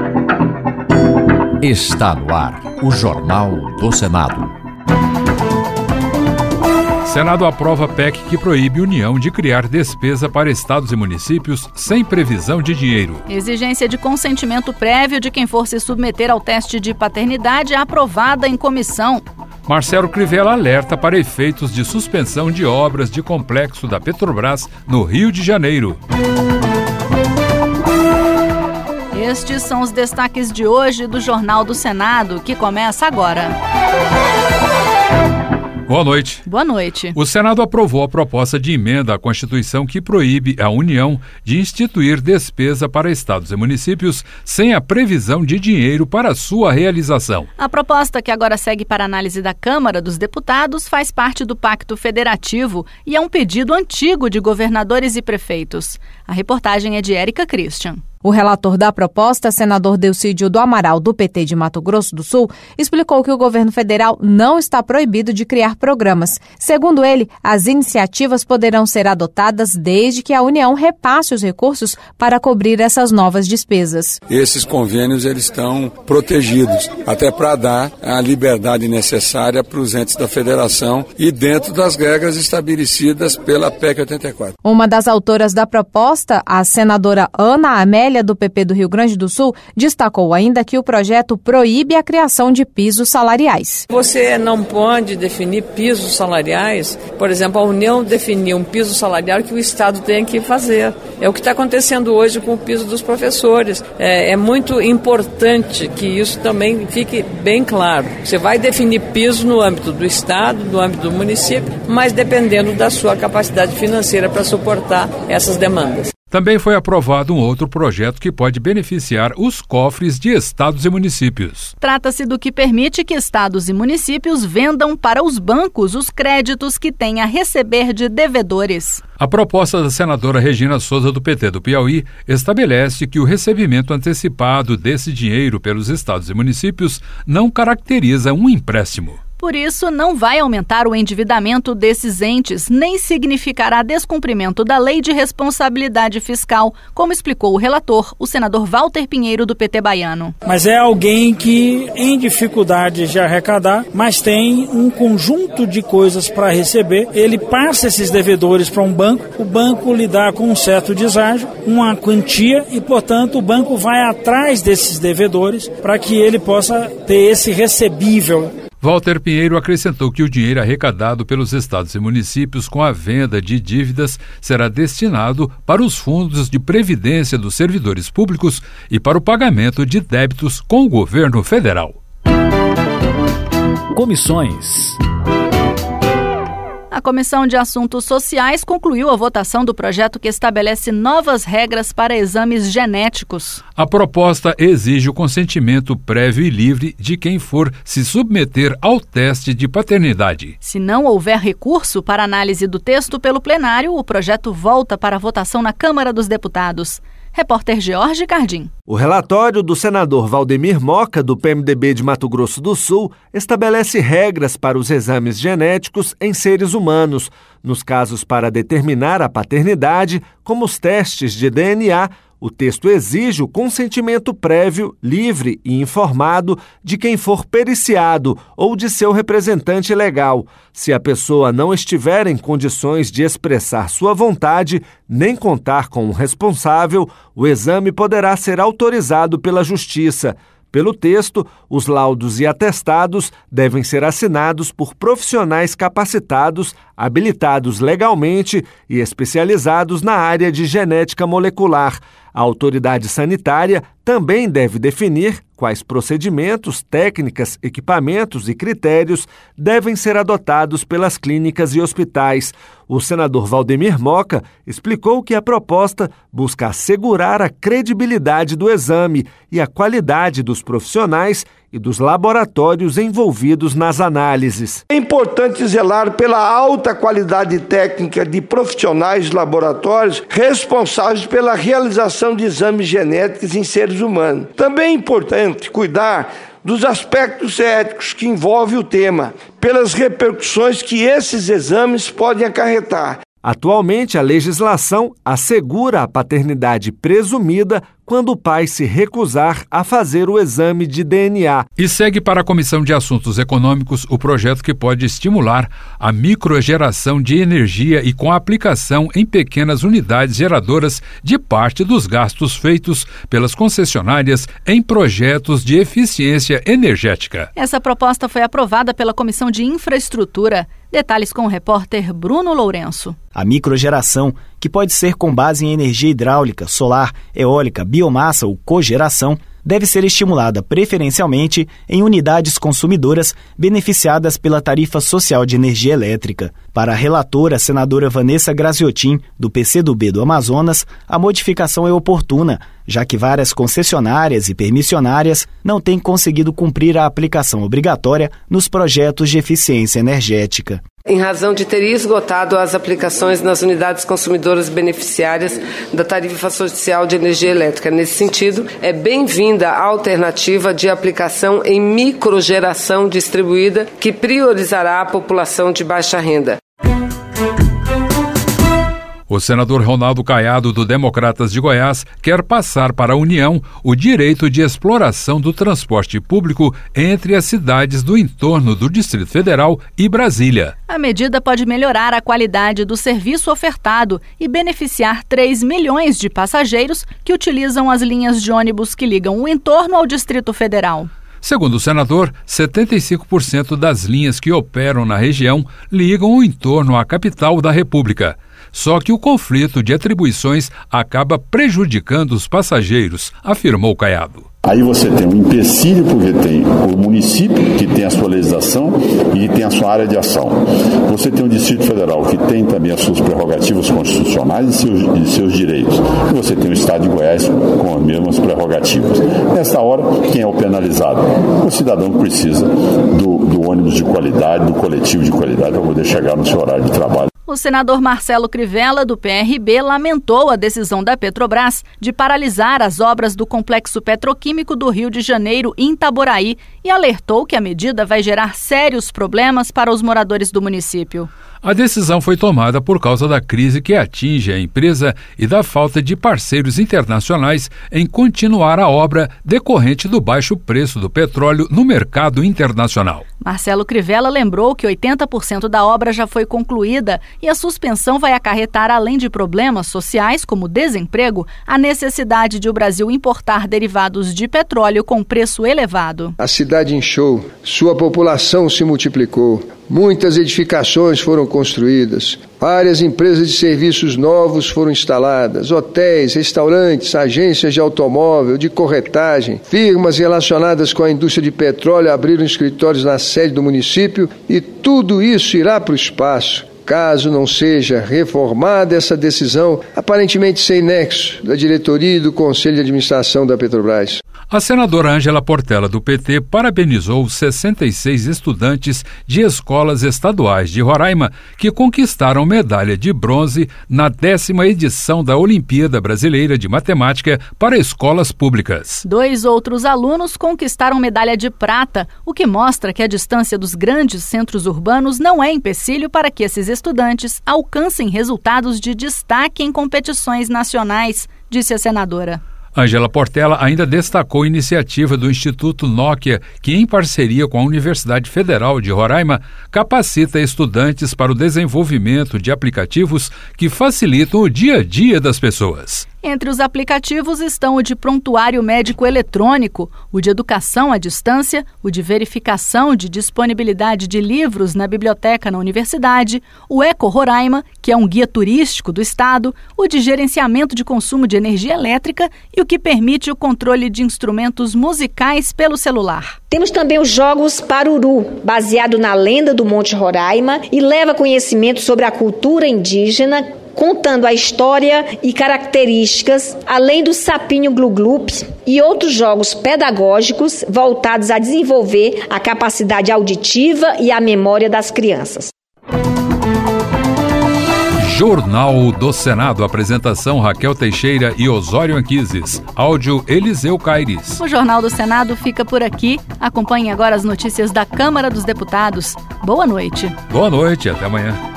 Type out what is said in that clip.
Está no ar o Jornal do Senado. Senado aprova PEC que proíbe União de criar despesa para estados e municípios sem previsão de dinheiro. Exigência de consentimento prévio de quem for se submeter ao teste de paternidade é aprovada em comissão. Marcelo Crivella alerta para efeitos de suspensão de obras de complexo da Petrobras no Rio de Janeiro. Estes são os destaques de hoje do Jornal do Senado, que começa agora. Boa noite. Boa noite. O Senado aprovou a proposta de emenda à Constituição que proíbe a União de instituir despesa para estados e municípios sem a previsão de dinheiro para sua realização. A proposta, que agora segue para análise da Câmara dos Deputados, faz parte do Pacto Federativo e é um pedido antigo de governadores e prefeitos. A reportagem é de Érica Christian. O relator da proposta, senador Delcídio do Amaral, do PT de Mato Grosso do Sul, explicou que o governo federal não está proibido de criar programas. Segundo ele, as iniciativas poderão ser adotadas desde que a União repasse os recursos para cobrir essas novas despesas. Esses convênios eles estão protegidos, até para dar a liberdade necessária para os entes da federação e dentro das regras estabelecidas pela PEC 84. Uma das autoras da proposta, a senadora Ana Amélia, do PP do Rio Grande do Sul, destacou ainda que o projeto proíbe a criação de pisos salariais. Você não pode definir pisos salariais, por exemplo, a União definir um piso salarial que o Estado tem que fazer. É o que está acontecendo hoje com o piso dos professores. É muito importante que isso também fique bem claro. Você vai definir piso no âmbito do Estado, no âmbito do município, mas dependendo da sua capacidade financeira para suportar essas demandas. Também foi aprovado um outro projeto que pode beneficiar os cofres de estados e municípios. Trata-se do que permite que estados e municípios vendam para os bancos os créditos que têm a receber de devedores. A proposta da senadora Regina Souza, do PT do Piauí, estabelece que o recebimento antecipado desse dinheiro pelos estados e municípios não caracteriza um empréstimo. Por isso, não vai aumentar o endividamento desses entes, nem significará descumprimento da Lei de Responsabilidade Fiscal, como explicou o relator, o senador Walter Pinheiro, do PT baiano. Mas é alguém que, em dificuldade de arrecadar, mas tem um conjunto de coisas para receber. Ele passa esses devedores para um banco, o banco lhe dá com um certo deságio, uma quantia e, portanto, o banco vai atrás desses devedores para que ele possa ter esse recebível. Walter Pinheiro acrescentou que o dinheiro arrecadado pelos estados e municípios com a venda de dívidas será destinado para os fundos de previdência dos servidores públicos e para o pagamento de débitos com o governo federal. Comissões. A Comissão de Assuntos Sociais concluiu a votação do projeto que estabelece novas regras para exames genéticos. A proposta exige o consentimento prévio e livre de quem for se submeter ao teste de paternidade. Se não houver recurso para análise do texto pelo plenário, o projeto volta para a votação na Câmara dos Deputados. Repórter George Cardim. O relatório do senador Valdemir Moca, do PMDB de Mato Grosso do Sul, estabelece regras para os exames genéticos em seres humanos, nos casos para determinar a paternidade, como os testes de DNA. O texto exige o consentimento prévio, livre e informado de quem for periciado ou de seu representante legal. Se a pessoa não estiver em condições de expressar sua vontade, nem contar com um responsável, o exame poderá ser autorizado pela Justiça. Pelo texto, os laudos e atestados devem ser assinados por profissionais capacitados, habilitados legalmente e especializados na área de genética molecular. A autoridade sanitária também deve definir quais procedimentos, técnicas, equipamentos e critérios devem ser adotados pelas clínicas e hospitais. O senador Valdemir Moca explicou que a proposta busca assegurar a credibilidade do exame e a qualidade dos profissionais e dos laboratórios envolvidos nas análises. É importante zelar pela alta qualidade técnica de profissionais de laboratórios responsáveis pela realização de exames genéticos em seres humanos. Também é importante cuidar dos aspectos éticos que envolvem o tema, pelas repercussões que esses exames podem acarretar. Atualmente, a legislação assegura a paternidade presumida quando o pai se recusar a fazer o exame de DNA. E segue para a Comissão de Assuntos Econômicos o projeto que pode estimular a microgeração de energia e com a aplicação em pequenas unidades geradoras de parte dos gastos feitos pelas concessionárias em projetos de eficiência energética. Essa proposta foi aprovada pela Comissão de Infraestrutura. Detalhes com o repórter Bruno Lourenço. A microgeração, que pode ser com base em energia hidráulica, solar, eólica, biomassa ou cogeração, deve ser estimulada preferencialmente em unidades consumidoras beneficiadas pela tarifa social de energia elétrica. Para a relatora, senadora Vanessa Graziotin, do PCdoB do Amazonas, a modificação é oportuna, já que várias concessionárias e permissionárias não têm conseguido cumprir a aplicação obrigatória nos projetos de eficiência energética. Em razão de ter esgotado as aplicações nas unidades consumidoras beneficiárias da tarifa social de energia elétrica. Nesse sentido, é bem-vinda a alternativa de aplicação em microgeração distribuída, que priorizará a população de baixa renda. O senador Ronaldo Caiado, do Democratas de Goiás, quer passar para a União o direito de exploração do transporte público entre as cidades do entorno do Distrito Federal e Brasília. A medida pode melhorar a qualidade do serviço ofertado e beneficiar 3 milhões de passageiros que utilizam as linhas de ônibus que ligam o entorno ao Distrito Federal. Segundo o senador, 75% das linhas que operam na região ligam o entorno à capital da República. Só que o conflito de atribuições acaba prejudicando os passageiros, afirmou Caiado. Aí você tem um empecilho, porque tem o município, que tem a sua legislação e tem a sua área de ação. Você tem o Distrito Federal, que tem também as suas prerrogativas constitucionais e seus direitos. E você tem o Estado de Goiás com as mesmas prerrogativas. Nessa hora, quem é o penalizado? O cidadão que precisa do ônibus de qualidade, do coletivo de qualidade, para poder chegar no seu horário de trabalho. O senador Marcelo Crivella, do PRB, lamentou a decisão da Petrobras de paralisar as obras do complexo petroquímico do Rio de Janeiro em Itaboraí e alertou que a medida vai gerar sérios problemas para os moradores do município. A decisão foi tomada por causa da crise que atinge a empresa e da falta de parceiros internacionais em continuar a obra decorrente do baixo preço do petróleo no mercado internacional. Marcelo Crivella lembrou que 80% da obra já foi concluída e a suspensão vai acarretar, além de problemas sociais como desemprego, a necessidade de o Brasil importar derivados de petróleo com preço elevado. A cidade inchou, sua população se multiplicou. Muitas edificações foram construídas, várias empresas de serviços novos foram instaladas, hotéis, restaurantes, agências de automóvel, de corretagem, firmas relacionadas com a indústria de petróleo abriram escritórios na sede do município e tudo isso irá para o espaço. Caso não seja reformada essa decisão, aparentemente sem nexo, da diretoria e do Conselho de Administração da Petrobras. A senadora Ângela Portela, do PT, parabenizou 66 estudantes de escolas estaduais de Roraima que conquistaram medalha de bronze na 10ª edição da Olimpíada Brasileira de Matemática para escolas públicas. 2 outros alunos conquistaram medalha de prata, o que mostra que a distância dos grandes centros urbanos não é empecilho para que esses estudantes alcancem resultados de destaque em competições nacionais, disse a senadora. Ângela Portela ainda destacou a iniciativa do Instituto Nokia, que, em parceria com a Universidade Federal de Roraima, capacita estudantes para o desenvolvimento de aplicativos que facilitam o dia a dia das pessoas. Entre os aplicativos estão o de prontuário médico eletrônico, o de educação à distância, o de verificação de disponibilidade de livros na biblioteca na universidade, o Eco Roraima, que é um guia turístico do estado, o de gerenciamento de consumo de energia elétrica e o que permite o controle de instrumentos musicais pelo celular. Temos também os jogos Paruru, baseado na lenda do Monte Roraima e leva conhecimento sobre a cultura indígena, contando a história e características, além do sapinho glu-glup e outros jogos pedagógicos voltados a desenvolver a capacidade auditiva e a memória das crianças. Jornal do Senado. Apresentação Raquel Teixeira e Osório Anquises. Áudio Eliseu Caires. O Jornal do Senado fica por aqui. Acompanhe agora as notícias da Câmara dos Deputados. Boa noite. Boa noite, até amanhã.